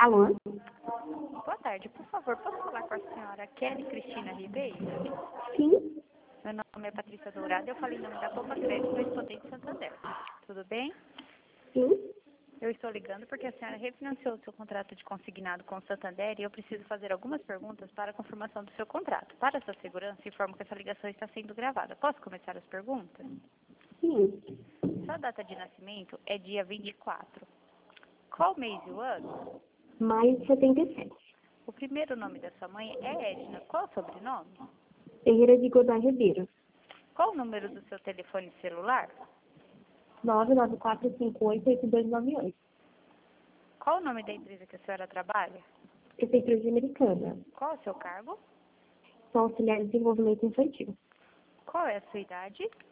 Alô? Boa tarde, por favor, posso falar com a senhora Kelly Cristina Ribeiro? Sim? Meu nome é Patrícia Dourado, eu falei em nome da Poupa Crédito do Estudante Santander. Tudo bem? Sim? Eu estou ligando porque a senhora refinanciou o seu contrato de consignado com o Santander e eu preciso fazer algumas perguntas para a confirmação do seu contrato. Para sua segurança, informo que essa ligação está sendo gravada. Posso começar as perguntas? Sim. Sua data de nascimento é dia 24. Qual mês e o ano? Maio de 77. O primeiro nome da sua mãe é Edna. Qual o sobrenome? Ferreira de Godoy Ribeiro. Qual o número do seu telefone celular? 994588298. Qual o nome da empresa que a senhora trabalha? Prefeitura de Americana. Qual o seu cargo? Sou auxiliar de desenvolvimento infantil. Qual é a sua idade?